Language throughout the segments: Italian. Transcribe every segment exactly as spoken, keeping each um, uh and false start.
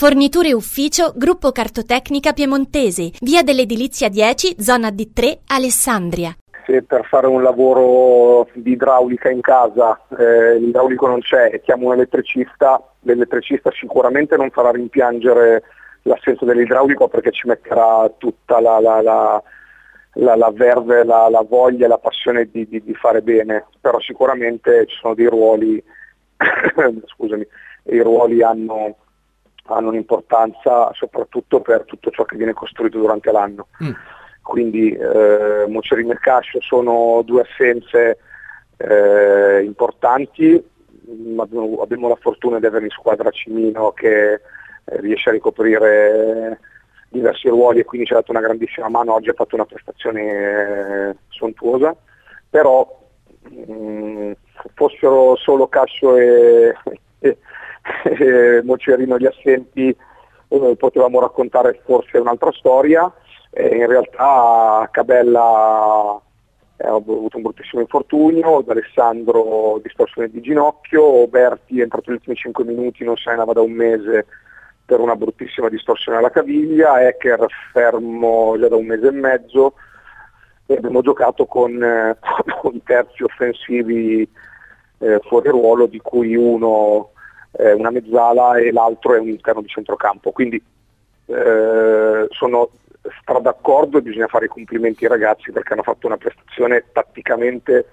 Forniture ufficio Gruppo Cartotecnica Piemontese, via dell'Edilizia dieci, zona D tre, Alessandria. Se per fare un lavoro di idraulica in casa eh, l'idraulico non c'è e chiamo un elettricista, l'elettricista sicuramente non farà rimpiangere l'assenza dell'idraulico, perché ci metterà tutta la, la, la, la, la verve, la, la voglia e la passione di, di, di fare bene, però sicuramente ci sono dei ruoli, scusami, i ruoli hanno, hanno un'importanza soprattutto per tutto ciò che viene costruito durante l'anno. Mm. Quindi eh, Mocerino e Cascio sono due assenze eh, importanti, abbiamo, abbiamo la fortuna di avere in squadra Cimino che eh, riesce a ricoprire diversi ruoli e quindi ci ha dato una grandissima mano. Oggi ha fatto una prestazione eh, sontuosa, però mh, fossero solo Cascio e, e, e Mocerino gli assenti, eh, potevamo raccontare forse un'altra storia. E in realtà Cabella ha avuto un bruttissimo infortunio, D'Alessandro distorsione di ginocchio, Berti è entrato negli ultimi cinque minuti, non se ne andava da un mese per una bruttissima distorsione alla caviglia, Ecker fermo già da un mese e mezzo, e abbiamo giocato con, eh, con terzi offensivi eh, fuori ruolo, di cui uno è una mezzala e l'altro è un interno di centrocampo, quindi eh, sono stra d'accordo e bisogna fare i complimenti ai ragazzi perché hanno fatto una prestazione tatticamente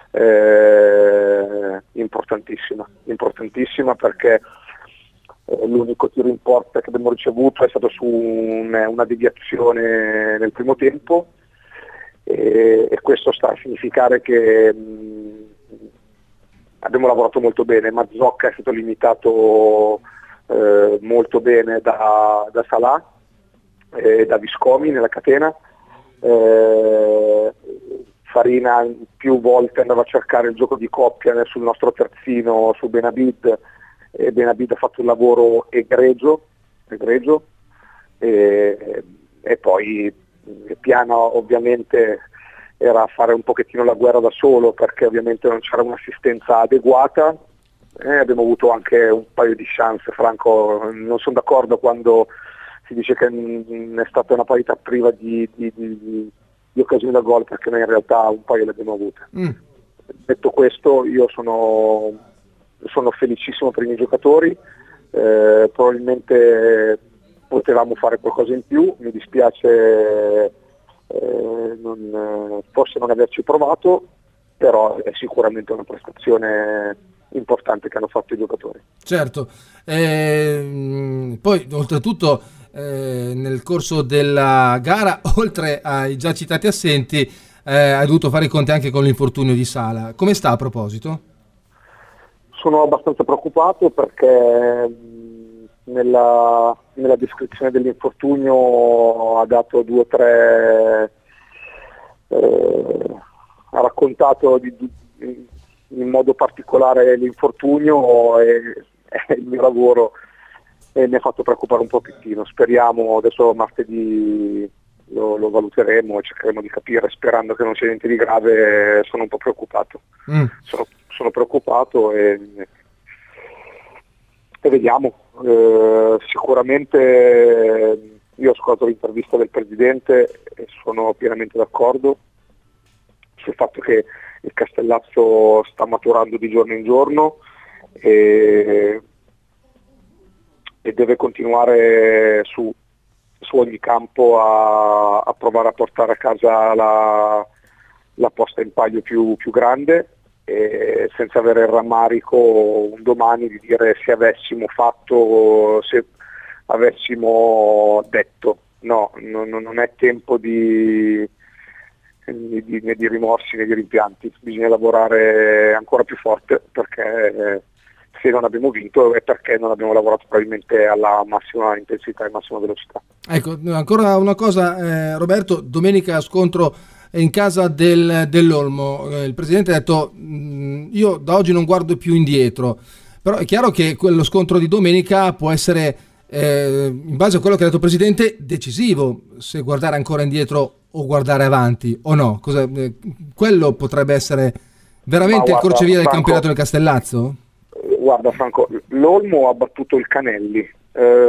eh, importantissima, importantissima perché eh, l'unico tiro in porta che abbiamo ricevuto è stato su un, una deviazione nel primo tempo e, e questo sta a significare che mh, abbiamo lavorato molto bene. Mazzocca è stato limitato eh, molto bene da, da Salah, Eh, da Viscomi nella catena, eh, Farina più volte andava a cercare il gioco di coppia sul nostro terzino, su Benabid, e Benabid ha fatto un lavoro egregio, egregio e, e poi il piano ovviamente era fare un pochettino la guerra da solo perché ovviamente non c'era un'assistenza adeguata, eh, abbiamo avuto anche un paio di chance. Franco, non sono d'accordo quando si dice che mh, è stata una parità priva di, di, di, di occasioni da gol, perché noi in realtà un paio le abbiamo avute. Mm. Detto questo, io sono, sono felicissimo per i miei giocatori, eh, probabilmente potevamo fare qualcosa in più, mi dispiace eh, non, forse non averci provato, però è sicuramente una prestazione importante che hanno fatto i giocatori. Certo, eh, poi oltretutto Eh, nel corso della gara, oltre ai già citati assenti, eh, hai dovuto fare i conti anche con l'infortunio di Sala. Come sta a proposito? Sono abbastanza preoccupato perché mh, nella, nella descrizione dell'infortunio ha dato due o tre eh, ha raccontato di, di, in modo particolare l'infortunio e, e il mio lavoro, e mi ha fatto preoccupare un pochettino. Speriamo, adesso martedì lo, lo valuteremo e cercheremo di capire, sperando che non sia niente di grave. Sono un po' preoccupato, mm. sono, sono preoccupato e, e vediamo. Eh, sicuramente io ho ascoltato l'intervista del Presidente e sono pienamente d'accordo sul fatto che il Castellazzo sta maturando di giorno in giorno e e deve continuare su, su ogni campo a, a provare a portare a casa la, la posta in palio più, più grande, e senza avere il rammarico un domani di dire se avessimo fatto, se avessimo detto. No, non, non è tempo di, di, né di rimorsi né di rimpianti, bisogna lavorare ancora più forte perché se non abbiamo vinto è perché non abbiamo lavorato probabilmente alla massima intensità e massima velocità. Ecco, ancora una cosa, eh, Roberto, domenica scontro in casa del, dell'Olmo, eh, il Presidente ha detto mh, io da oggi non guardo più indietro, però è chiaro che quello scontro di domenica può essere, eh, in base a quello che ha detto il Presidente, decisivo, se guardare ancora indietro o guardare avanti o no. Cosa, eh, quello potrebbe essere veramente guarda, il crocevia del Franco, campionato del Castellazzo? Guarda Franco, l'Olmo ha battuto il Canelli, eh,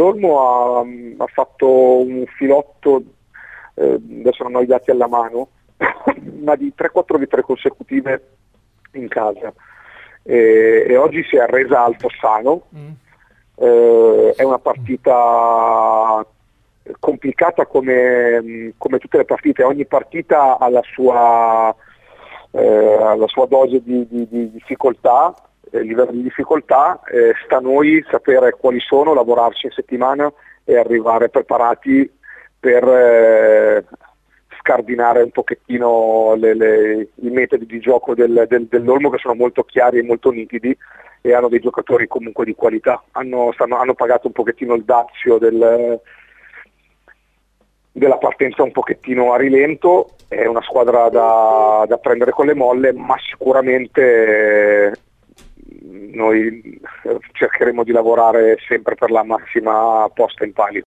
l'Olmo ha, ha fatto un filotto, eh, adesso non ho i dati alla mano, ma di tre quattro vittorie consecutive in casa, e, e oggi si è arresa al Fossano. mm. eh, è una partita complicata come, come tutte le partite, ogni partita ha la sua, eh, la sua dose di, di, di difficoltà, eh, livello di difficoltà, eh, sta a noi sapere quali sono, lavorarci in settimana e arrivare preparati per eh, scardinare un pochettino le, le, i metodi di gioco del, del, dell'Olmo, che sono molto chiari e molto nitidi, e hanno dei giocatori comunque di qualità. Hanno, stanno, hanno pagato un pochettino il dazio del, della partenza un pochettino a rilento. È una squadra da, da prendere con le molle, ma sicuramente noi cercheremo di lavorare sempre per la massima posta in palio.